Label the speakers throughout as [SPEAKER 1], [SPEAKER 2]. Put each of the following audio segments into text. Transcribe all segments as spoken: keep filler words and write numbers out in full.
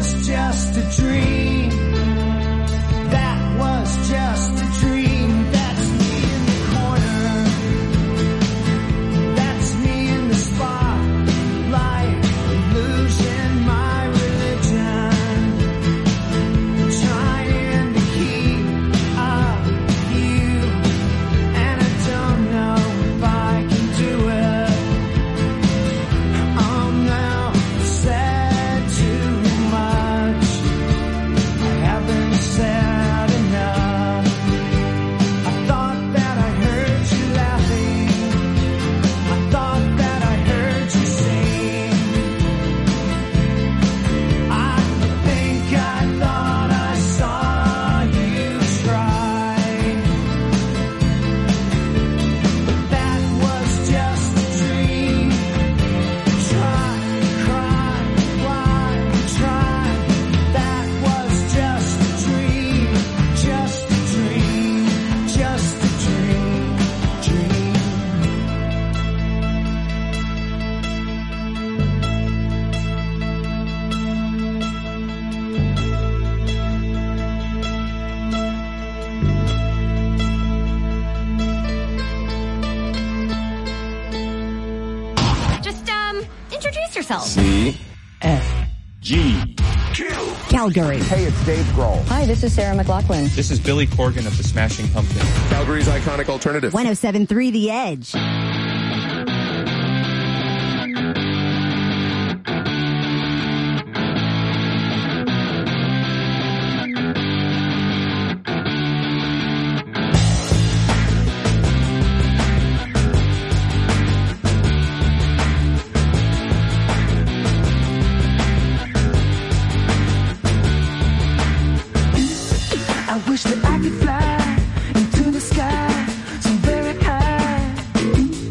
[SPEAKER 1] was just a dream. That was just a dream. That's me in the corner. That's me in the spotlight, losing my religion, trying to keep up with you, and I don't know if I can do it. I'm now said too much. I haven't said enough. I thought that I heard you laughing. I thought that I heard you sing. I think I thought I saw you try. But that was just a dream. Try, cry, fly, try. That was just a dream. Just a dream. Just a dream. Dream.
[SPEAKER 2] Just, um, introduce yourself.
[SPEAKER 3] C
[SPEAKER 4] F.
[SPEAKER 3] G.
[SPEAKER 4] Calgary.
[SPEAKER 5] Hey, it's Dave Grohl.
[SPEAKER 6] Hi, this is Sarah McLachlan.
[SPEAKER 7] This is Billy Corgan of the Smashing Pumpkins.
[SPEAKER 5] Calgary's iconic alternative.
[SPEAKER 4] one oh seven point three The Edge.
[SPEAKER 1] I wish that I could fly into the sky so very high.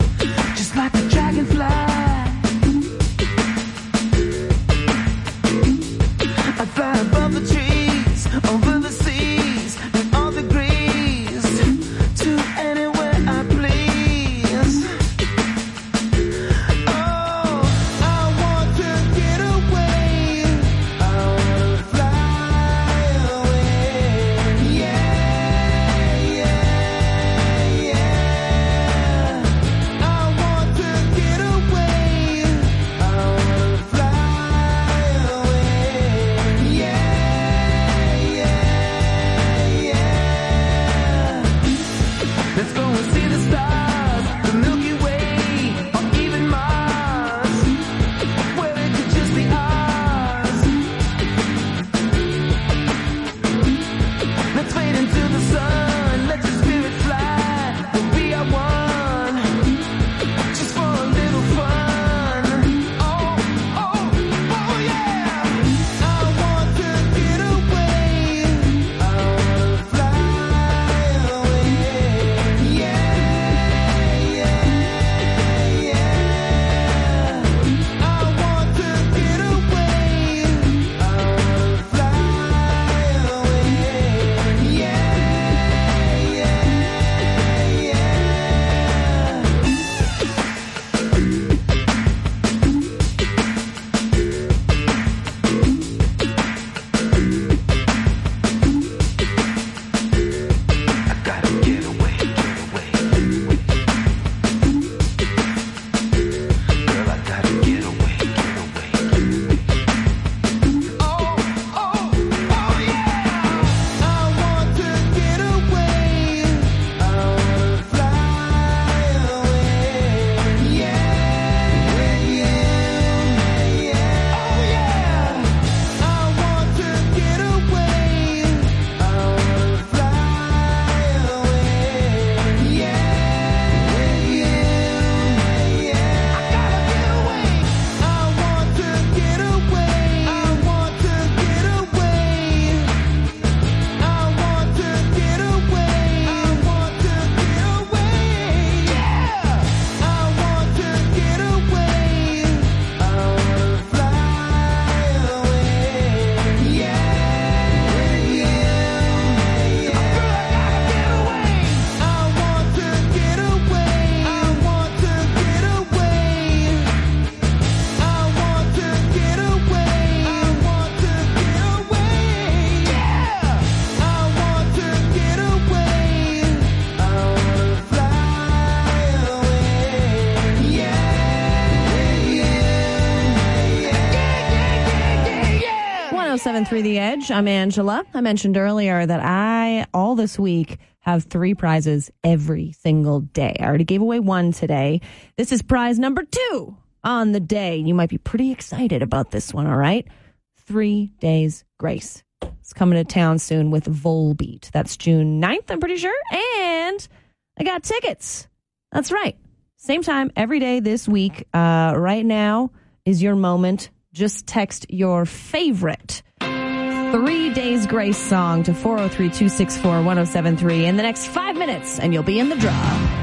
[SPEAKER 3] seven three The Edge. I'm Angela. I mentioned earlier that I, all this week, have three prizes every single day. I already gave away one today. This is prize number two on the day. You might be pretty excited about this one, all right? Three Days Grace. It's coming to town soon with Volbeat. That's June ninth, I'm pretty sure. And I got tickets. That's right. Same time every day this week. Uh, right now is your moment. Just text your favorite Three Days Grace song to four oh three, two six four, one oh seven three in the next five minutes, and you'll be in the draw.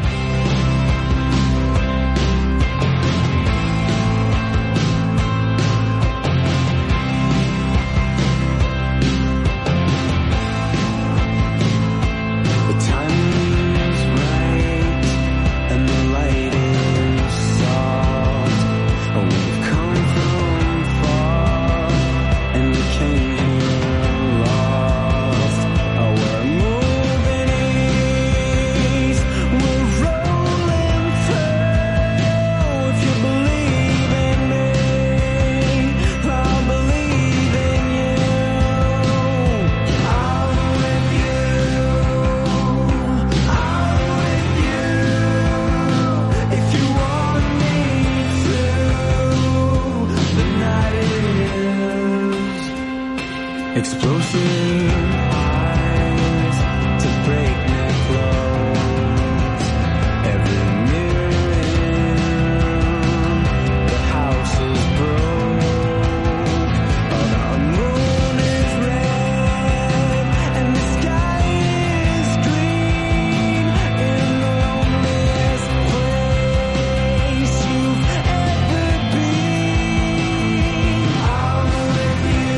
[SPEAKER 1] Explosive highs to breakneck flows. Every mirror in the house is broke. Oh, the moon is red and the sky is green. In the loneliest place you've ever been. I'm with you.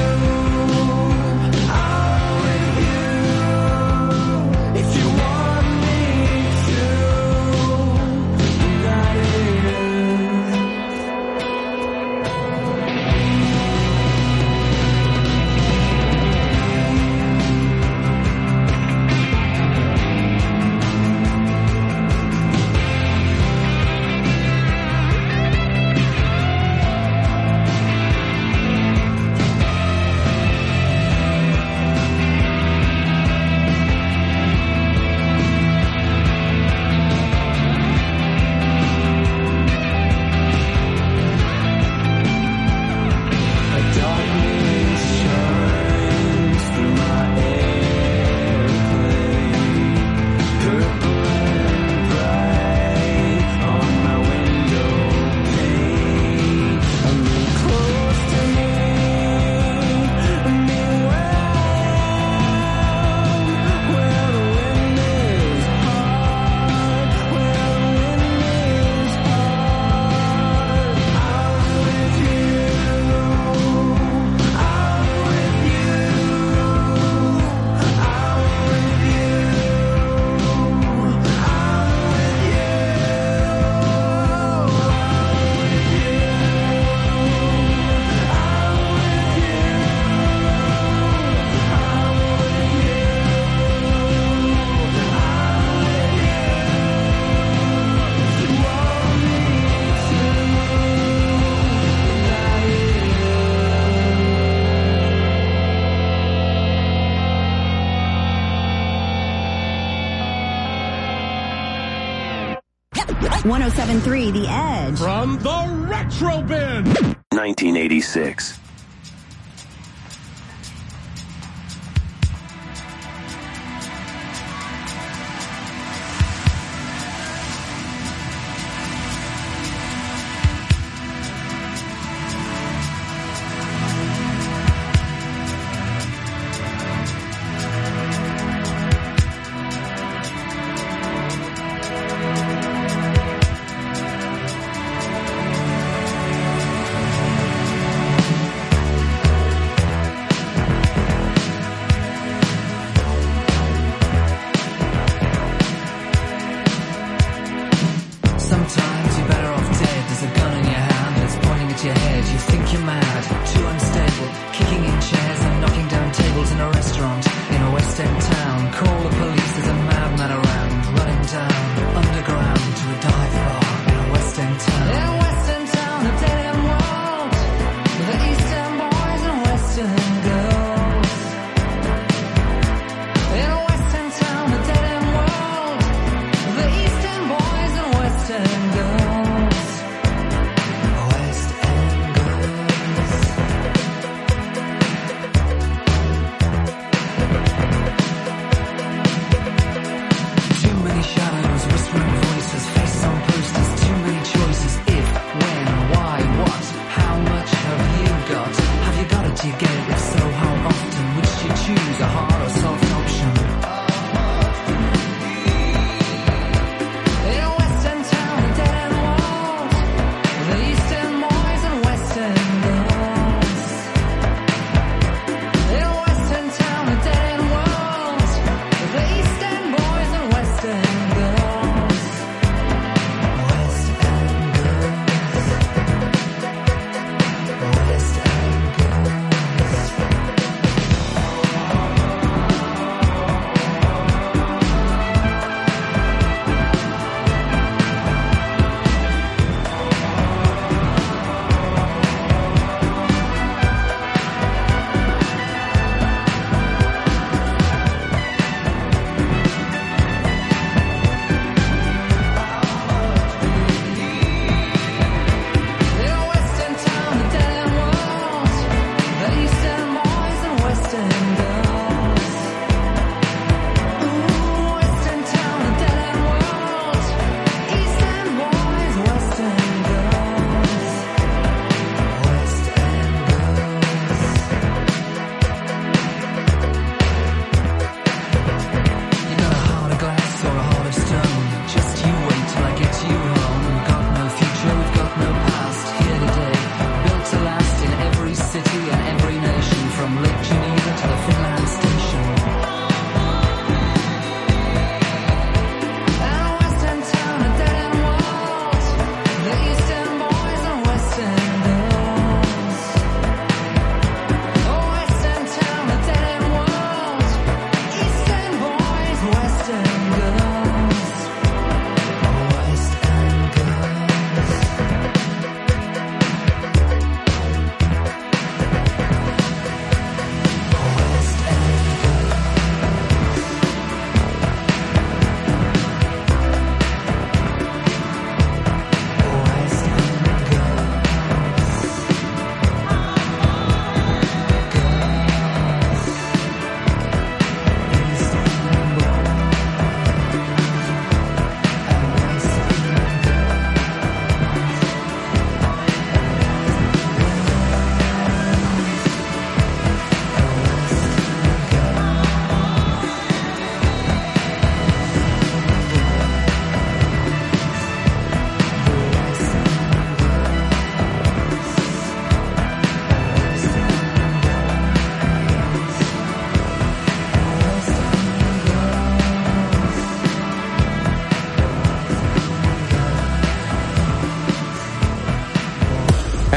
[SPEAKER 4] one oh seven three The Edge.
[SPEAKER 6] From the Retro Bin.
[SPEAKER 8] nineteen eighty-six.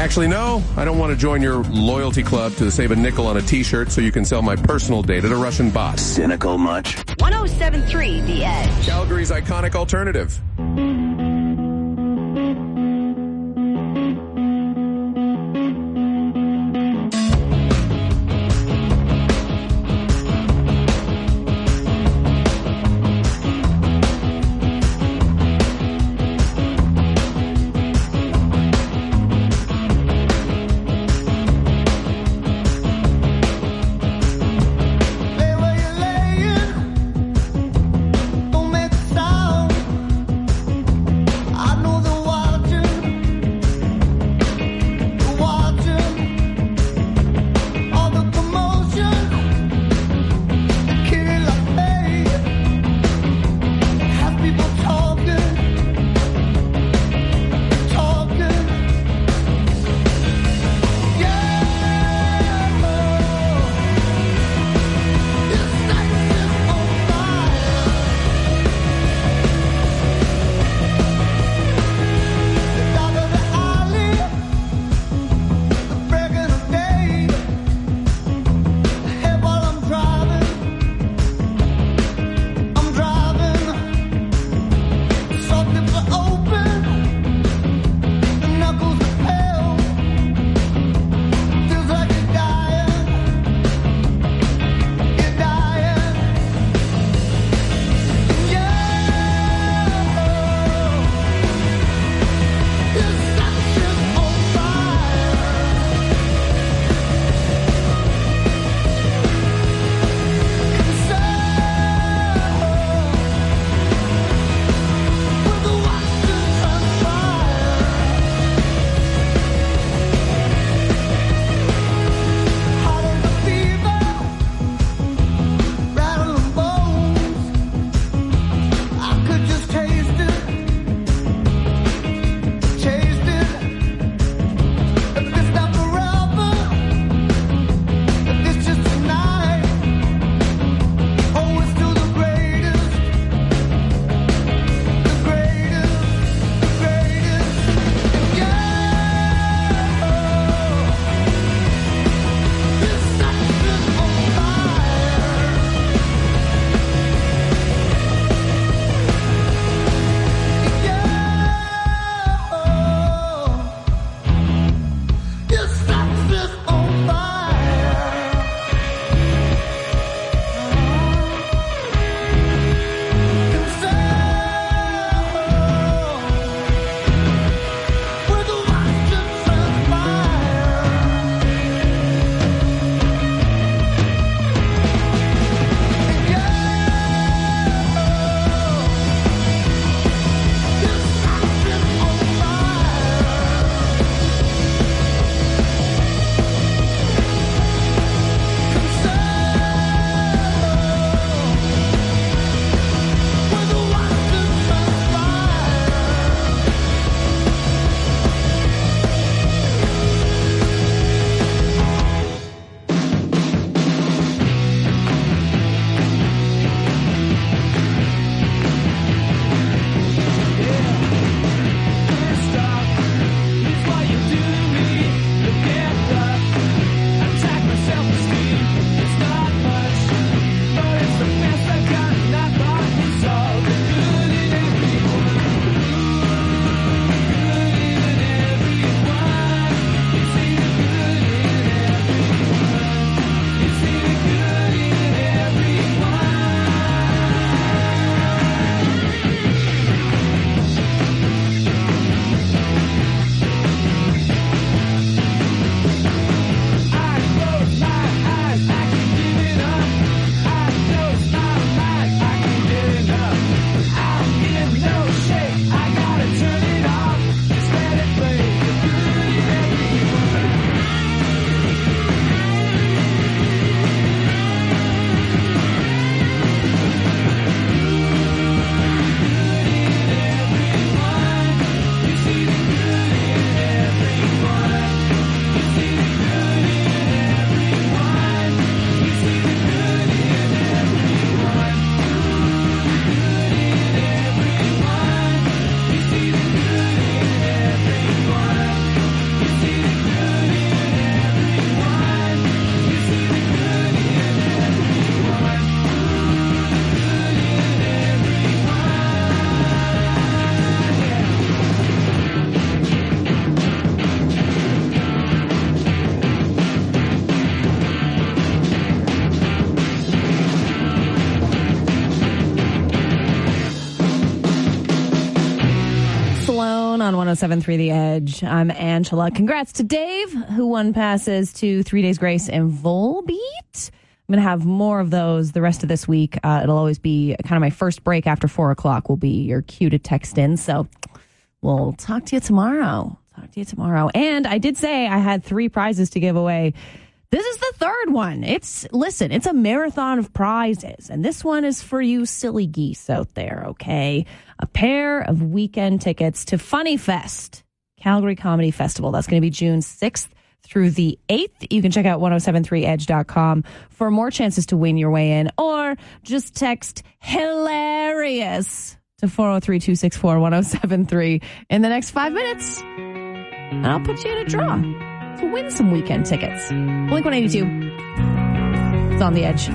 [SPEAKER 5] Actually, no, I don't want to join your loyalty club to save a nickel on a t-shirt so you can sell my personal data to Russian bots.
[SPEAKER 8] Cynical much?
[SPEAKER 4] one oh seven point three The Edge.
[SPEAKER 5] Calgary's iconic alternative.
[SPEAKER 1] Lay where you're laying. Don't make a sound.
[SPEAKER 3] on one oh seven point three The Edge. I'm Angela. Congrats to Dave, who won passes to Three Days Grace and Volbeat. I'm going to have more of those the rest of this week. Uh, it'll always be kind of my first break after four o'clock will be your cue to text in. So we'll talk to you tomorrow. Talk to you tomorrow. And I did say I had three prizes to give away. This is the third one. It's, listen, it's a marathon of prizes. And this one is for you silly geese out there, okay? A pair of weekend tickets to Funny Fest, Calgary Comedy Festival. That's going to be June sixth through the eighth. You can check out ten seventy-three edge dot com for more chances to win your way in, or just text hilarious to four oh three, two six four, one oh seven three in the next five minutes. And I'll put you in a draw to win some weekend tickets. Blink one eighty-two. It's on The Edge.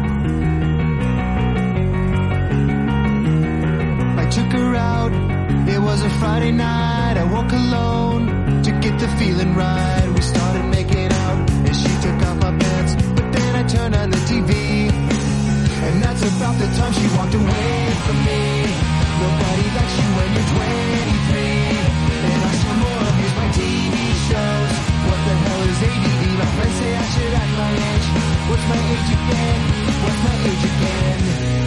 [SPEAKER 1] I took her out. It was a Friday night. I woke alone to get the feeling right. We started making out and she took off my pants, but then I turned on the T V, and that's about the time she walked away from me. Nobody likes you when you're twenty-three, and I still more abuse my T V shows. What the hell is A D D? My friends say I should act my age. What's my age again? What's my age again?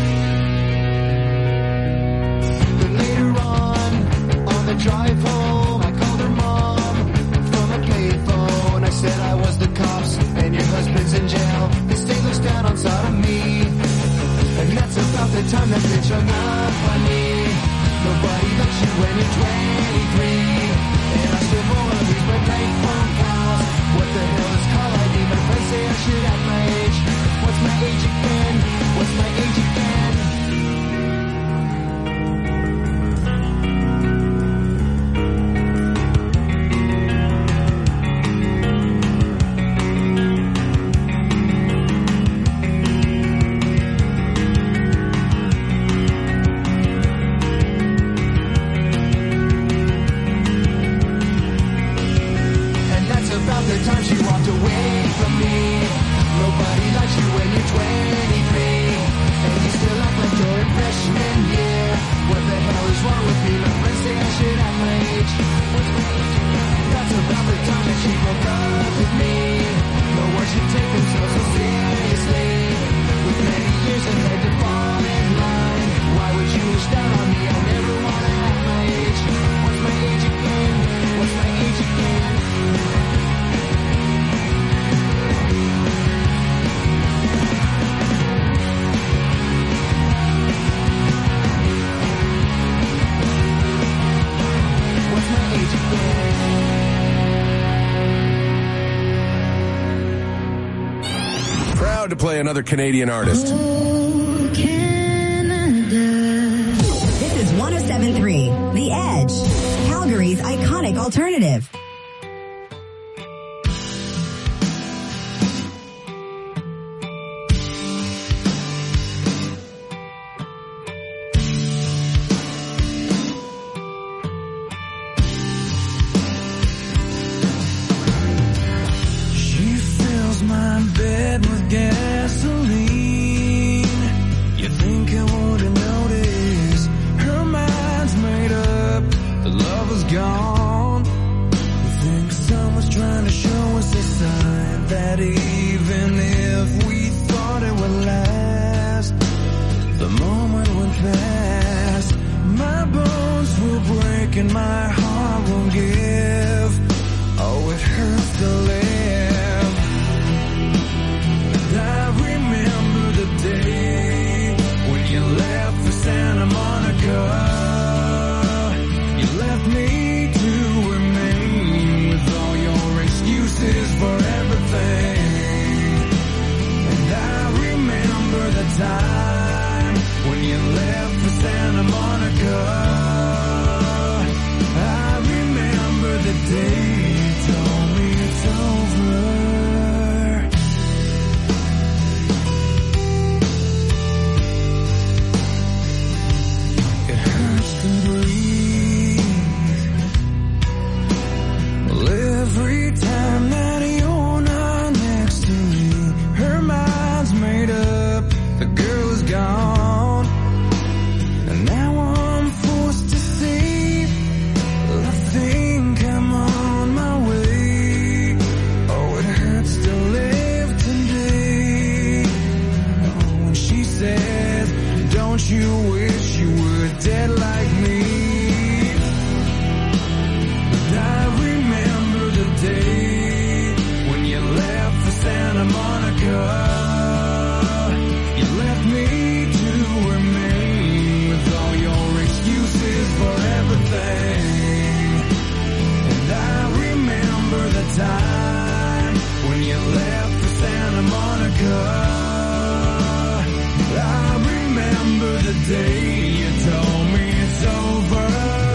[SPEAKER 1] Then later on, on the drive home, I called her mom from a payphone. I said I was the cops and your husband's in jail. The state looks down on sodomy, and that's about the time that bitch hung up on me. Nobody likes you when you're twenty-three, and I still wanna read my bank phone calls. What the hell is call I D? My friends say I should act my age. What's my age again? What's my age again?
[SPEAKER 5] To play another Canadian artist.
[SPEAKER 4] This is one oh seven point three The Edge, Calgary's iconic alternative.
[SPEAKER 1] She fills my bed with gasoline. You think I wouldn't notice? Her mind's made up, the love is gone. We think someone's trying to show us a sign that even if we thought it would last, the moment went fast. My bones will break and my heart won't give. Oh, it hurts to live. I remember the day when you left for Santa Monica. You left me to remain with all your excuses for everything. And I remember the time when you left for Santa Monica. I remember the day you told me it's over. Monica. I remember the day you told me it's over.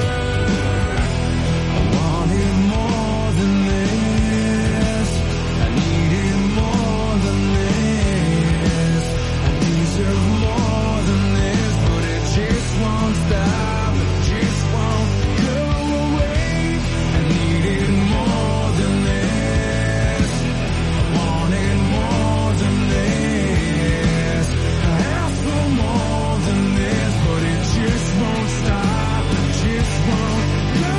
[SPEAKER 1] I wanted more than this. I needed more than this. I deserve more than this, but it just won't stop. It just won't go away. I needed more than this. I wanted more than this. I asked for more than this, but it just won't stop. It just won't go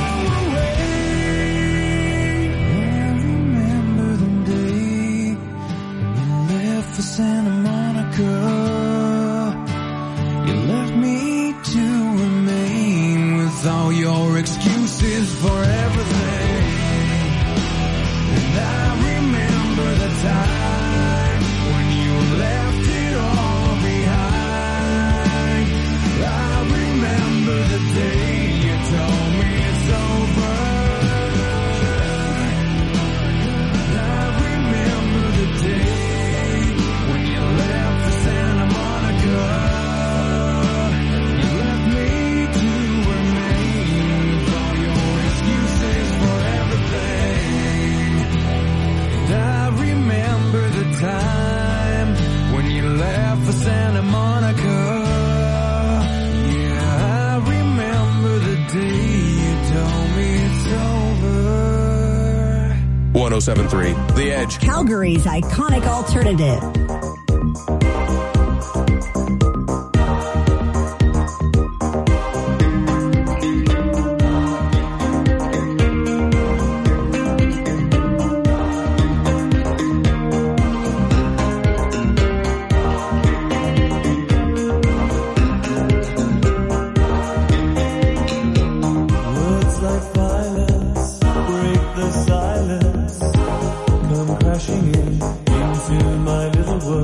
[SPEAKER 1] away. I remember the day when you left for Santa Monica. You left me to remain with all your excuses for everything. And I remember the time when you left it all behind. I remember the day you told me it's over. I remember the day when you left for Santa Monica. You left me to remain with all your excuses for everything. And I remember the time when you left for Santa Monica. Yeah, I remember the day you told me it's over.
[SPEAKER 5] one oh seven point three The Edge.
[SPEAKER 4] Calgary's iconic alternative.
[SPEAKER 1] Words like violence break the silence, come crashing in into my little world.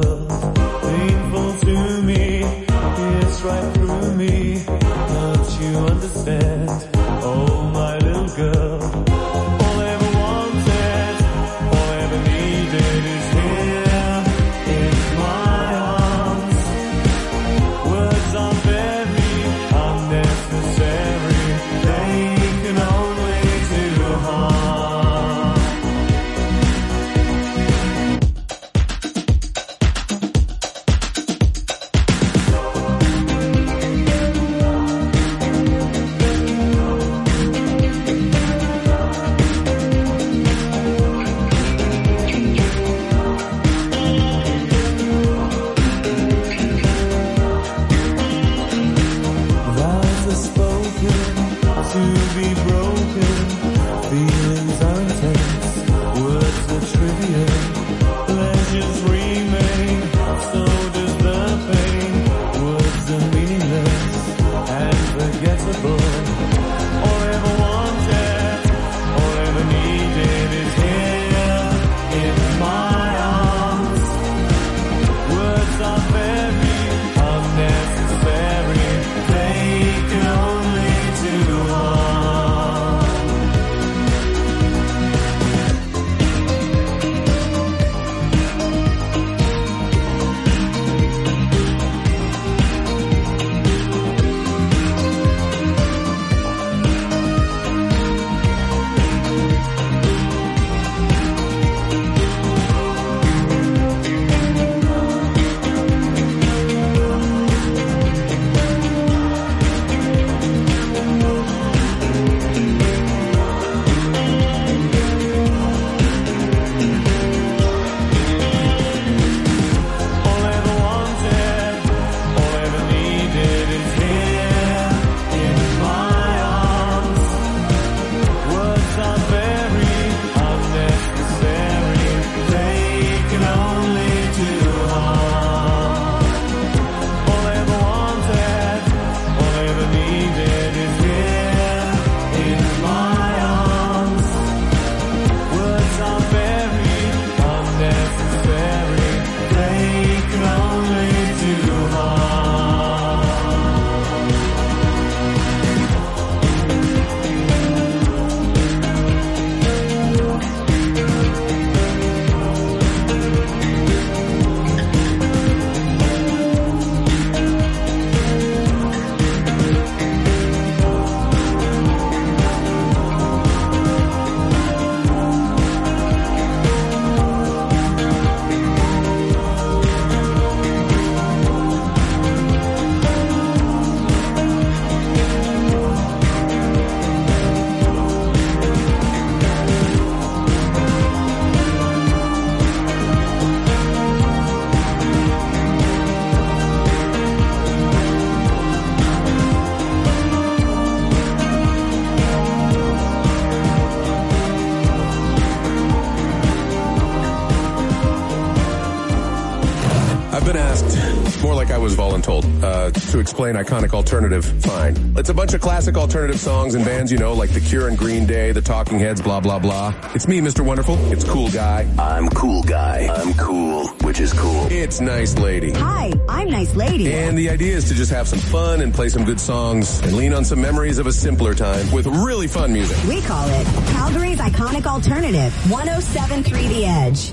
[SPEAKER 5] been asked, more like I was voluntold, uh, to explain iconic alternative. Fine. It's a bunch of classic alternative songs and bands, you know, like The Cure and Green Day, The Talking Heads, blah, blah, blah. It's me, Mister Wonderful. It's Cool Guy.
[SPEAKER 8] I'm Cool Guy. I'm cool, which is cool.
[SPEAKER 5] It's Nice Lady.
[SPEAKER 4] Hi, I'm Nice Lady.
[SPEAKER 5] And the idea is to just have some fun and play some good songs and lean on some memories of a simpler time with really fun music.
[SPEAKER 4] We call it Calgary's Iconic Alternative, one oh seven point three The Edge.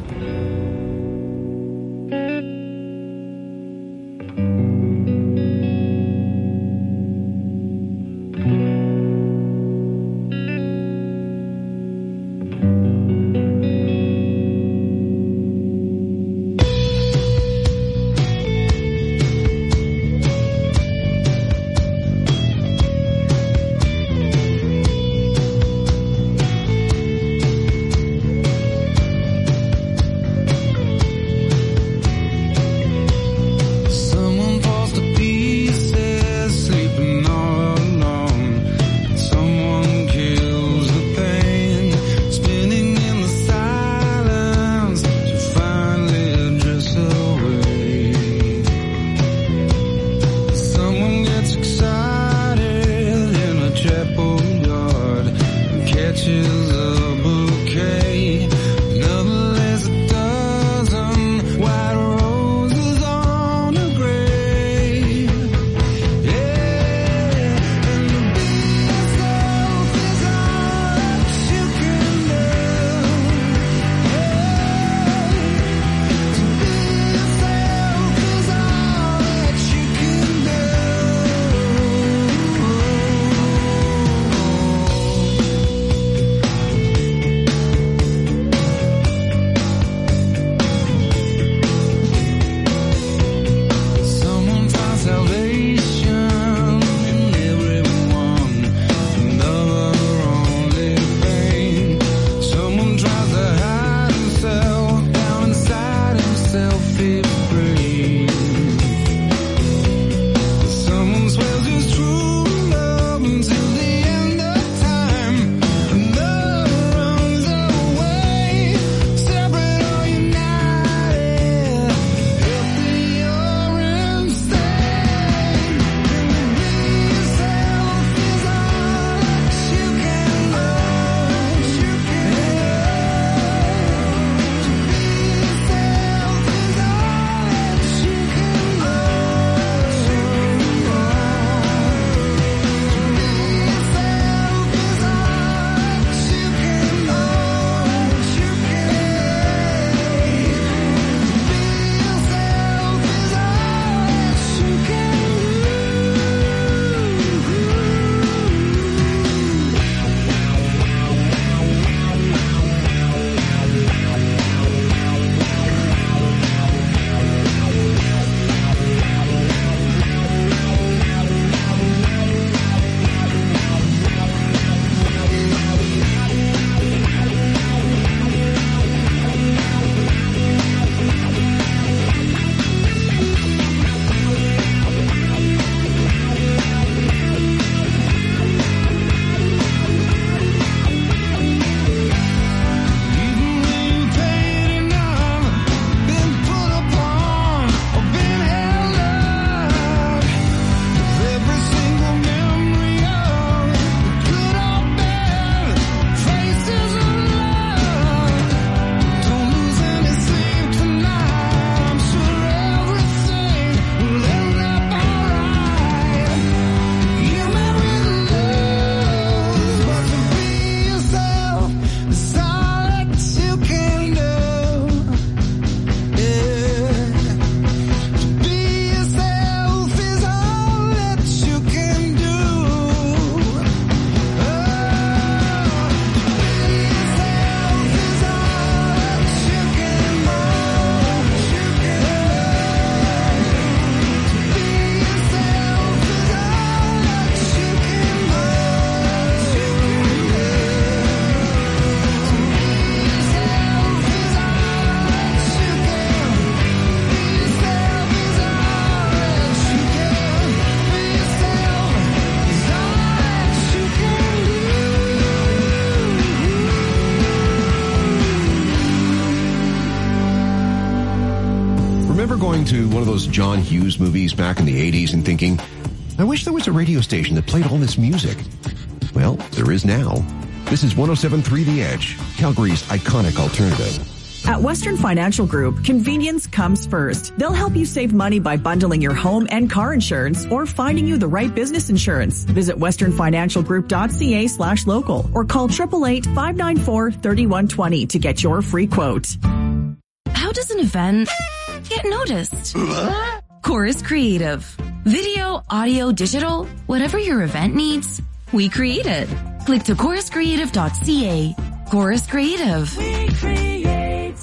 [SPEAKER 9] remember going to one of those John Hughes movies back in the eighties and thinking, I wish there was a radio station that played all this music. Well, there is now. This is one oh seven point three The Edge, Calgary's iconic alternative.
[SPEAKER 10] At Western Financial Group, convenience comes first. They'll help you save money by bundling your home and car insurance or finding you the right business insurance. Visit westernfinancialgroup.ca slash local or call eight eight eight, five nine four, three one two zero to get your free quote.
[SPEAKER 11] How does an event get noticed? Chorus Creative. Video, audio, digital, whatever your event needs, we create it. Click to chorus creative dot c a. Chorus Creative.
[SPEAKER 1] We create.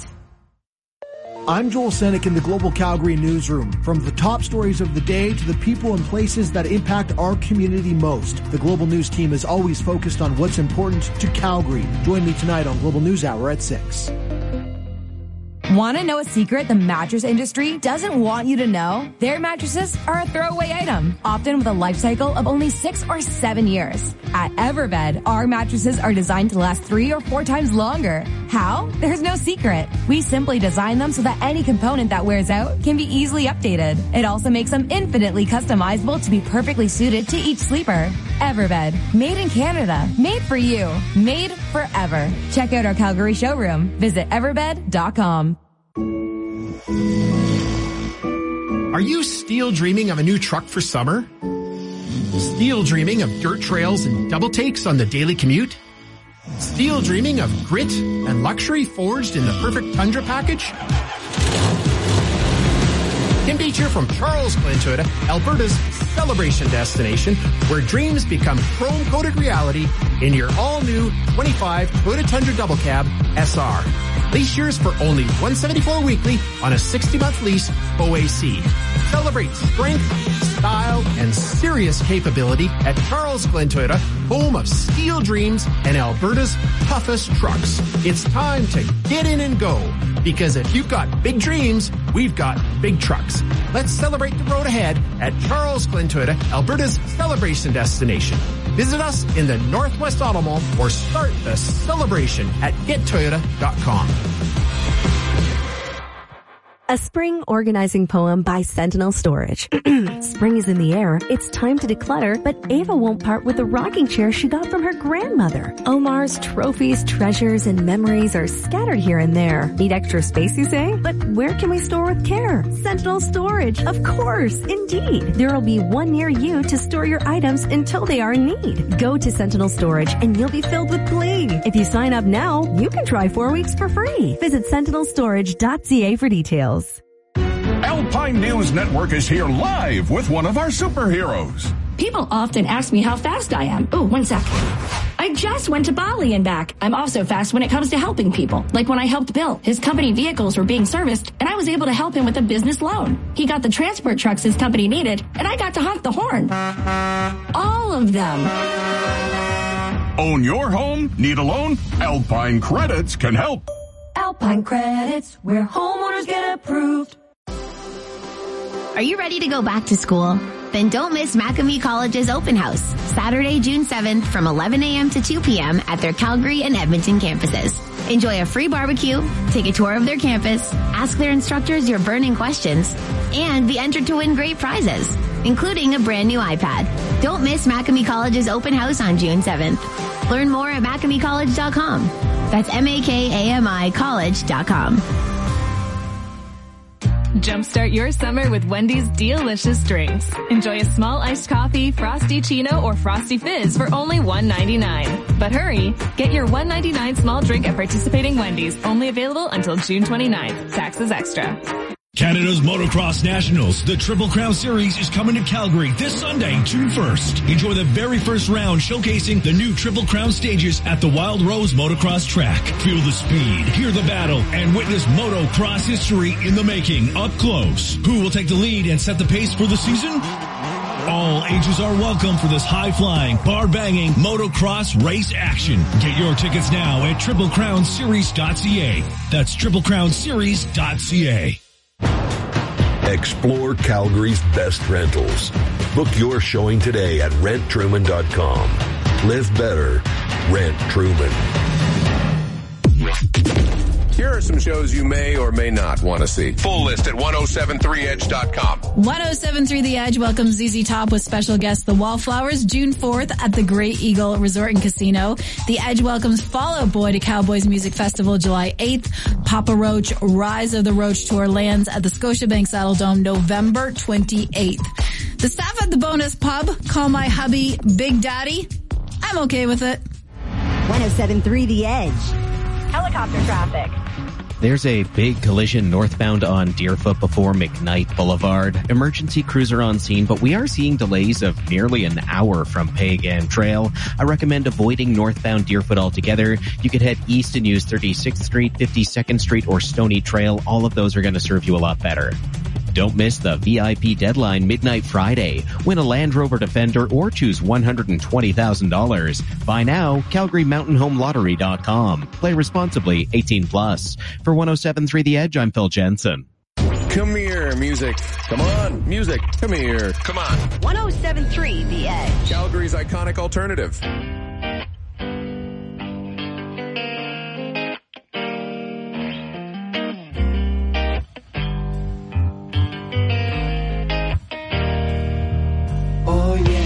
[SPEAKER 1] I'm Joel Senek in the Global Calgary Newsroom. From the top stories of the day to the people and places that impact our community most, the Global News team is always focused on what's important to Calgary. Join me tonight on Global News Hour at six.
[SPEAKER 12] Want to know a secret the mattress industry doesn't want you to know? Their mattresses are a throwaway item, often with a life cycle of only six or seven years. At Everbed, our mattresses are designed to last three or four times longer. How? There's no secret. We simply design them so that any component that wears out can be easily updated. It also makes them infinitely customizable to be perfectly suited to each sleeper. Everbed, made in Canada, made for you, made forever. Check out our Calgary showroom. Visit everbed dot com.
[SPEAKER 13] Are you still dreaming of a new truck for summer? Still dreaming of dirt trails and double takes on the daily commute? Still dreaming of grit and luxury forged in the perfect Tundra package? Tim Beach here from Charles Glen Toyota, Alberta's celebration destination, where dreams become chrome-coated reality in your all-new twenty-five Toyota Tundra Double Cab S R. Lease yours for only one hundred seventy-four dollars weekly on a sixty-month lease O A C. Celebrate strength, style, and serious capability at Charles Glen Toyota, home of steel dreams and Alberta's toughest trucks. It's time to get in and go, because if you've got big dreams, we've got big trucks. Let's celebrate the road ahead at Charles Glen Toyota, Alberta's celebration destination. Visit us in the Northwest Auto Mall or start the celebration at get toyota dot com.
[SPEAKER 14] A spring organizing poem by Sentinel Storage. Spring is in the air. It's time to declutter, but Ava won't part with the rocking chair she got from her grandmother. Omar's trophies, treasures, and memories are scattered here and there. Need extra space, you say? But where can we store with care? Sentinel Storage, of course, indeed. There will be one near you to store your items until they are in need. Go to Sentinel Storage and you'll be filled with glee. If you sign up now, you can try four weeks for free. Visit sentinel storage dot c a for details.
[SPEAKER 6] Alpine News Network is here live with one of our superheroes.
[SPEAKER 15] People often ask me how fast I am. Oh, one sec. I just went to Bali and back. I'm also fast when it comes to helping people. Like when I helped Bill. His company vehicles were being serviced, and I was able to help him with a business loan. He got the transport trucks his company needed, and I got to honk the horn. All of them.
[SPEAKER 6] Own your home? Need a loan? Alpine Credits can help.
[SPEAKER 16] Alpine Credits, where homeowners get approved.
[SPEAKER 2] Are you ready to go back to school? Then don't miss Macamee College's open house, Saturday, June seventh from eleven a.m. to two p.m. at their Calgary and Edmonton campuses. Enjoy a free barbecue, take a tour of their campus, ask their instructors your burning questions, and be entered to win great prizes, including a brand new iPad. Don't miss Macamee College's open house on June seventh. Learn more at macamee college dot com. That's M A K A M I college dot com.
[SPEAKER 17] Jumpstart your summer with Wendy's delicious drinks. Enjoy a small iced coffee, frosty chino, or frosty fizz for only one ninety-nine. But hurry, get your one ninety-nine small drink at participating Wendy's, only available until June twenty-ninth. Taxes extra.
[SPEAKER 18] Canada's Motocross Nationals, the Triple Crown Series, is coming to Calgary this Sunday, June first. Enjoy the very first round showcasing the new Triple Crown stages at the Wild Rose Motocross track. Feel the speed, hear the battle, and witness motocross history in the making up close. Who will take the lead and set the pace for the season? All ages are welcome for this high-flying, bar-banging motocross race action. Get your tickets now at triple crown series dot c a. That's triple crown series dot c a.
[SPEAKER 8] Explore Calgary's best rentals. Book your showing today at rent truman dot com. Live better. Rent Truman.
[SPEAKER 5] Here are some shows you may or may not want to see. Full list at ten seventy-three edge dot com.
[SPEAKER 19] ten seventy-three The Edge welcomes Z Z Top with special guest The Wallflowers June fourth at the Great Eagle Resort and Casino. The Edge welcomes Fall Out Boy to Cowboys Music Festival July eighth. Papa Roach Rise of the Roach Tour lands at the Scotiabank Saddle Dome November twenty-eighth. The staff at the Bonus Pub call my hubby Big Daddy. I'm okay with it.
[SPEAKER 4] ten seventy-three The Edge.
[SPEAKER 20] Helicopter traffic.
[SPEAKER 21] There's a big collision northbound on Deerfoot before McKnight Boulevard. Emergency crews are on scene, but we are seeing delays of nearly an hour from Pagan Trail. I recommend avoiding northbound Deerfoot altogether. You could head east and use thirty-sixth Street, fifty-second Street, or Stony Trail. All of those are going to serve you a lot better. Don't miss the V I P deadline midnight Friday. Win a Land Rover Defender or choose one hundred twenty thousand dollars. Buy now, Calgary Mountain Home Lottery dot com. Play responsibly, eighteen plus. For ten seventy-three The Edge, I'm Phil Jensen.
[SPEAKER 5] Come here, music. Come on, music. Come here. Come on.
[SPEAKER 4] ten seventy-three The Edge.
[SPEAKER 5] Calgary's iconic alternative.
[SPEAKER 1] Oh yeah.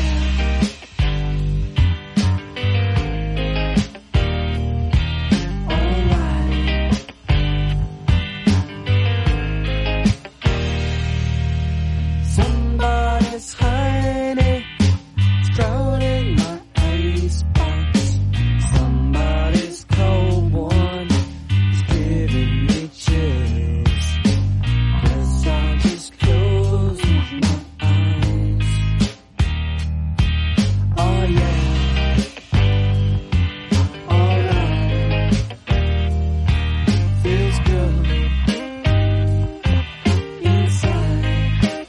[SPEAKER 1] Somebody's honey drowning my icebox. Somebody's cold one is giving me chills. 'Cause I just close my eyes. Oh yeah. Alright. Feels good inside.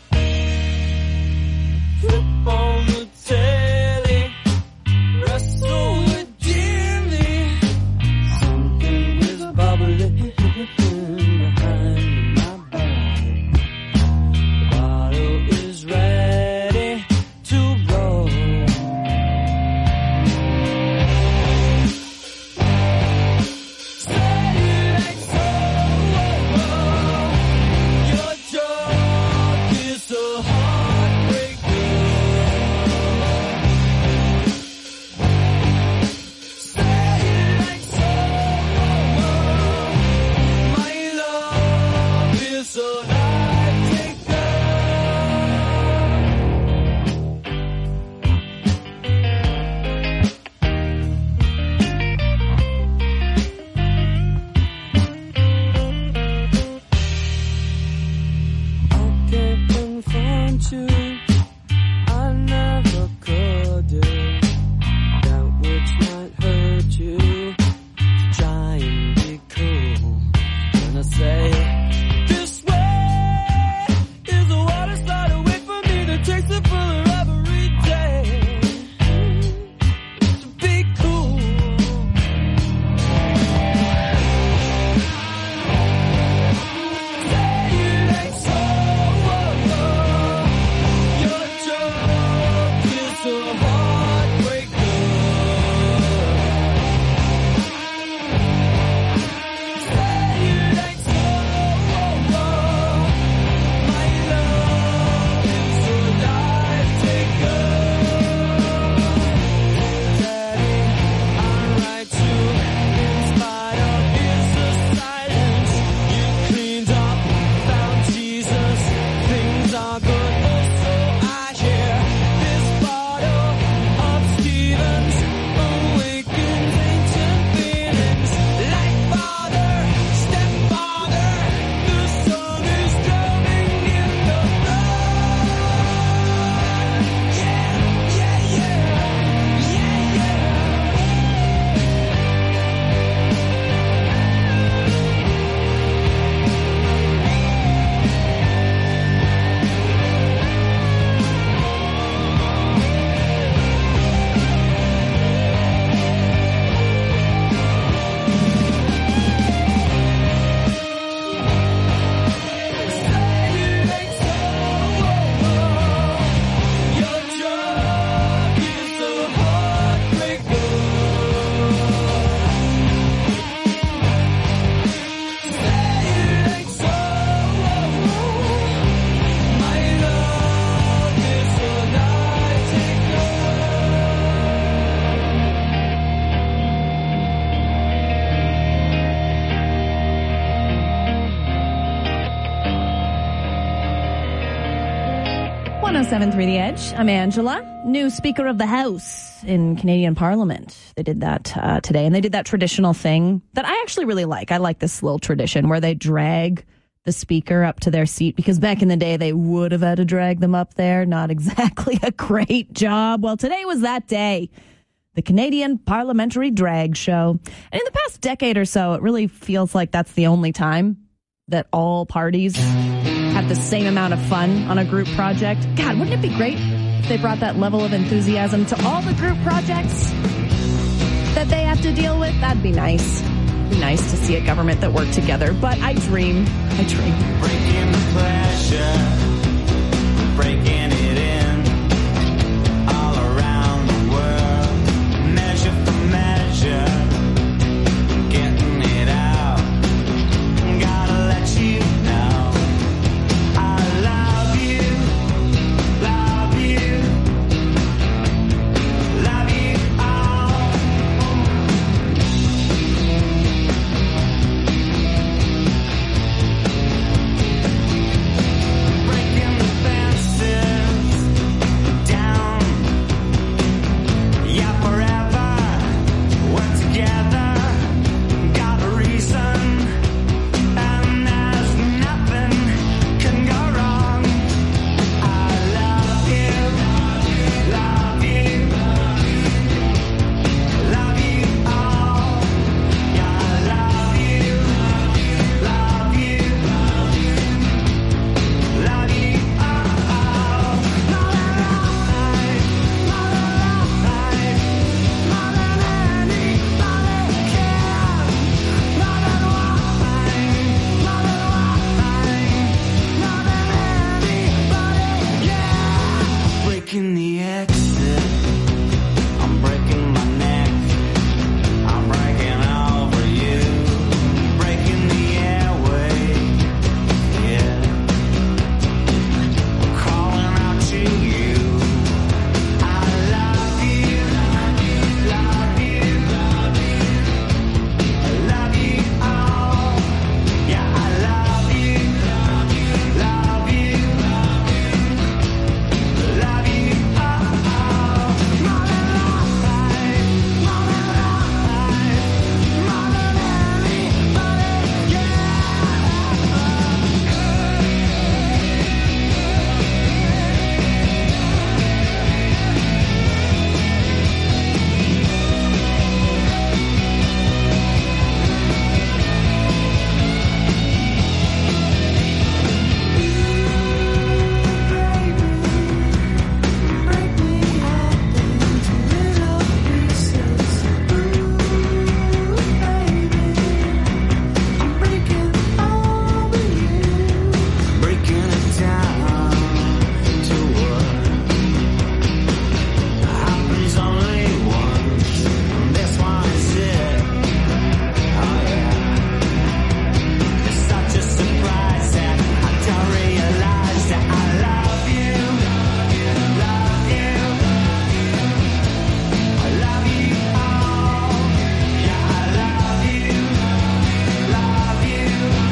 [SPEAKER 1] Flip on the telly, wrestle with Jimmy. Something is bubbling behind my back. The bottle is ready to roll. Say it ain't so. Your job is a heartbreaker. Say it ain't so. My love is a night taker. I can't confront you. I never could do that which might hurt you. Try and be cool when I say this way is the water slide away from me that takes it fuller every day. To be cool. Say it ain't so.
[SPEAKER 3] one oh seven point three The Edge. I'm Angela, new Speaker of the House in Canadian Parliament. They did that uh, today, and they did that traditional thing that I actually really like. I like this little tradition where they drag the speaker up to their seat, because back in the day, they would have had to drag them up there. Not exactly a great job. Well, today was that day. The Canadian Parliamentary Drag Show. And in the past decade or so, it really feels like that's the only time that all parties have the same amount of fun on a group project. God, wouldn't it be great if they brought that level of enthusiasm to all the group projects that they have to deal with? That'd be nice. It'd be nice to see a government that worked together. But I dream. I dream.
[SPEAKER 1] Breaking the pressure, breaking it in, all around the world, measure for measure, getting it out, gotta let you know, I love you, love you, love you all. Breaking the fences down, yeah, forever, we're together, got a reason, and there's nothing can go wrong. I love you, love you, love you all. Yeah, I love you, love you, love you all. More than life, more than life, more than anybody can. More than wine, more than wine, more than anybody, yeah. Breaking the exit, I'm breaking my neck, I'm breaking over you, breaking the airway, yeah. I'm calling out to you. I love you, love you, love you, love you all. Yeah, I love you, love you, love you, love you all. More than life, more than life, more than anybody, yeah. Breaking it down to what happens only once. This one is it. Oh yeah. It's such a surprise that I don't realize that I love you, love you, I love you all. Yeah, I love you, love you,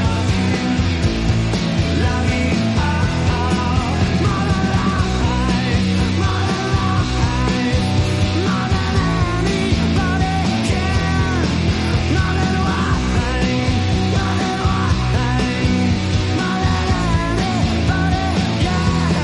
[SPEAKER 1] love you all. More than life, more than life, more than anybody can. More than one thing, more than one thing, more than anybody, yeah.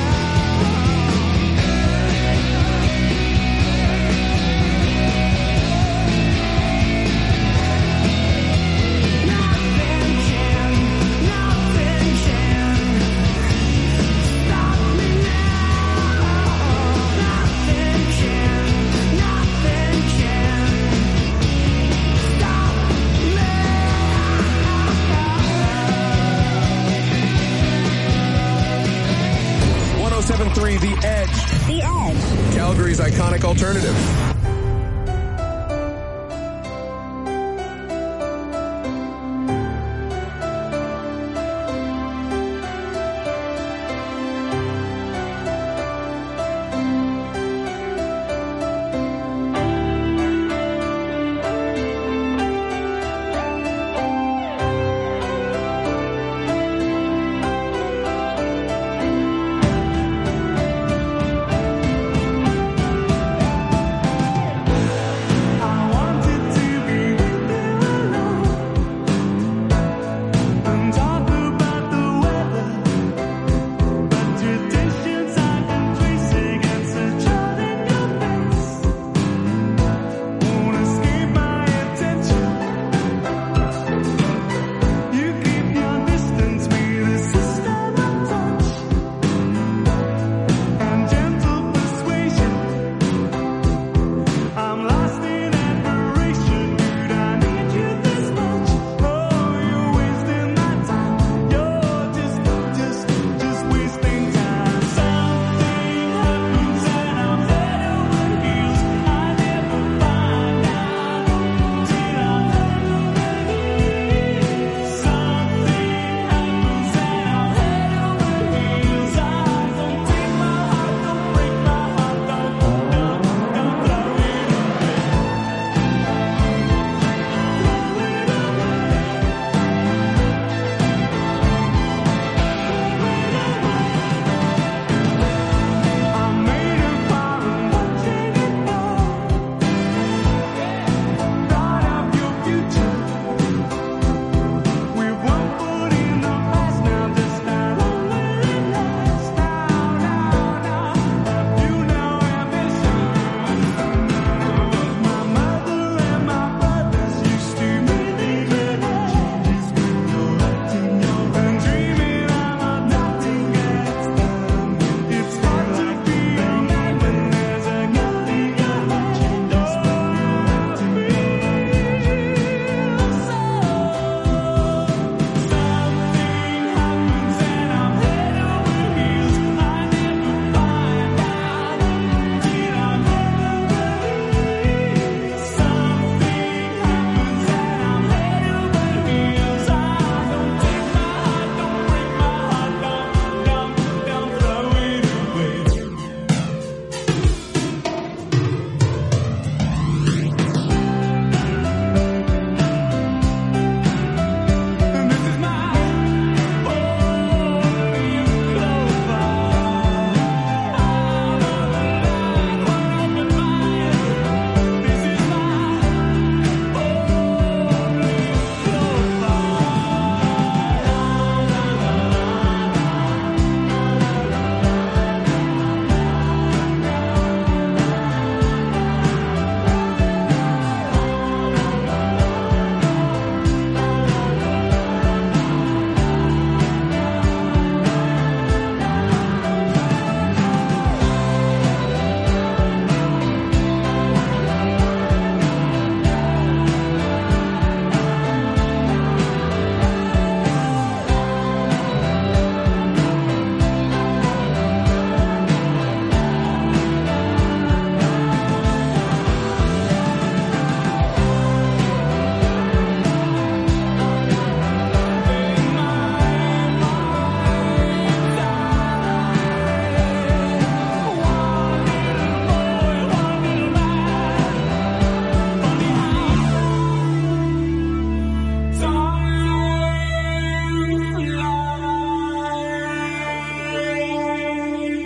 [SPEAKER 1] Nothing can, nothing can stop me now. Nothing can, nothing can stop me.
[SPEAKER 5] one oh seven point three The Edge.
[SPEAKER 4] The Edge.
[SPEAKER 5] Calgary's iconic alternative.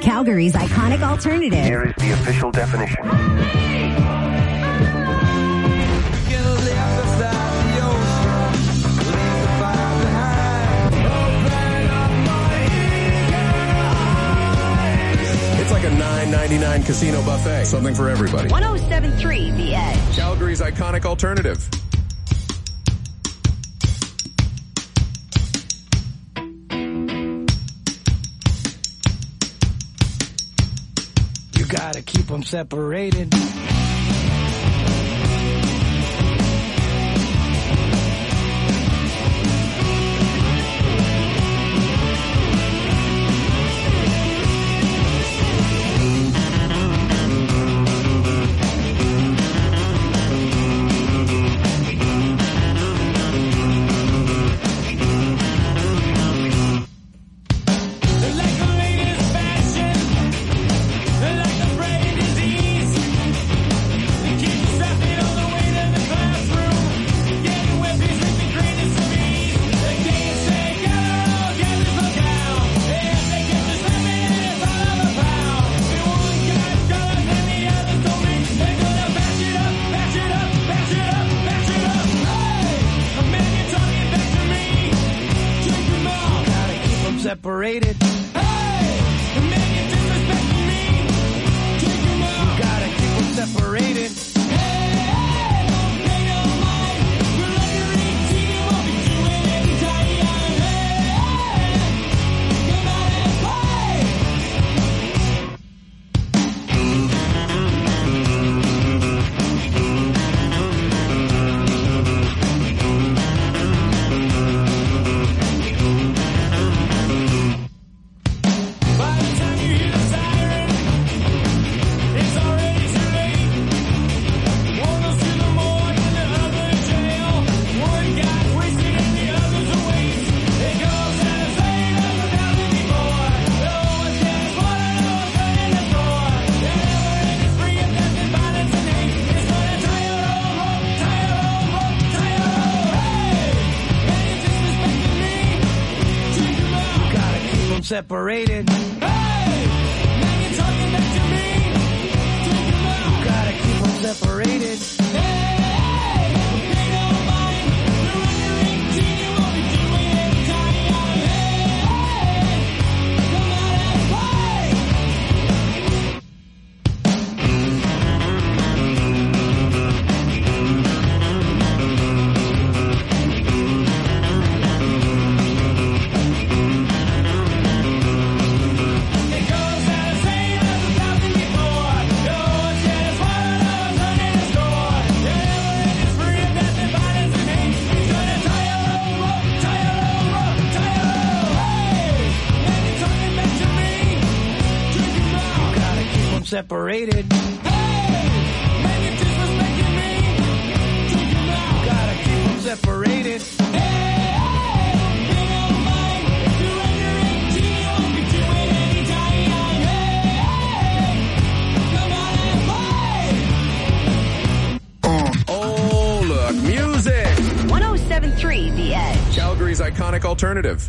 [SPEAKER 4] Calgary's iconic alternative.
[SPEAKER 7] Here is the official definition.
[SPEAKER 5] It's like a nine ninety-nine casino buffet. Something for everybody.
[SPEAKER 4] one oh seven point three The Edge.
[SPEAKER 5] Calgary's iconic alternative.
[SPEAKER 1] You gotta keep them separated. Separated. Hey, the man you disrespecting me. Take him out. You gotta keep them separated. Hey, hey, don't pay no mind. We're under eighteen, won't be doing any time. Hey, hey, come out and play. Separated. Hey, now you're talking back to me. Take him out. You gotta keep them separated. Hey, hey, don't pay no mind. You're under eighteen, you won't be doing any time. Hey, hey, come out and play. Separated. Hey, man, you're disrespecting me. Take him out. Gotta keep them separated. Hey, hey, pay no mind. If you're under eighteen, you won't be doing any time. Hey, hey, come on and play.
[SPEAKER 5] Oh, look, music.
[SPEAKER 4] one oh seven point three The Edge.
[SPEAKER 5] Calgary's iconic alternative.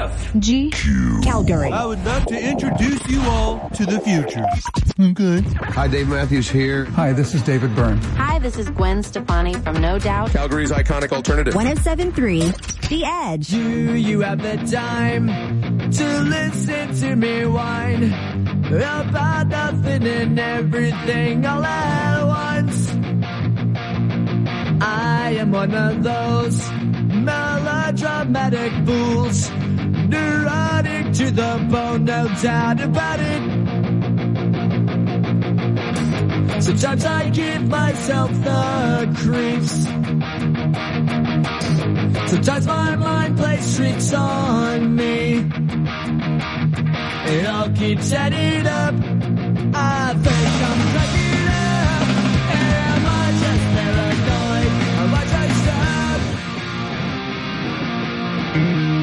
[SPEAKER 1] F
[SPEAKER 3] G Calgary.
[SPEAKER 1] I would love to introduce you all to the future. I'm good.
[SPEAKER 5] Hi, Dave Matthews here.
[SPEAKER 7] Hi, this is David Byrne.
[SPEAKER 22] Hi, this is Gwen Stefani from No Doubt.
[SPEAKER 5] Calgary's iconic alternative.
[SPEAKER 4] one oh seven point three The Edge.
[SPEAKER 1] Do you have the time to listen to me whine about nothing and everything all at once? I am one of those melodramatic fools, neurotic to the bone, no doubt about it. Sometimes I give myself the creeps. Sometimes my mind plays tricks on me. It all keeps adding up. I think I'm cracking up. Am I just paranoid? Am I just up?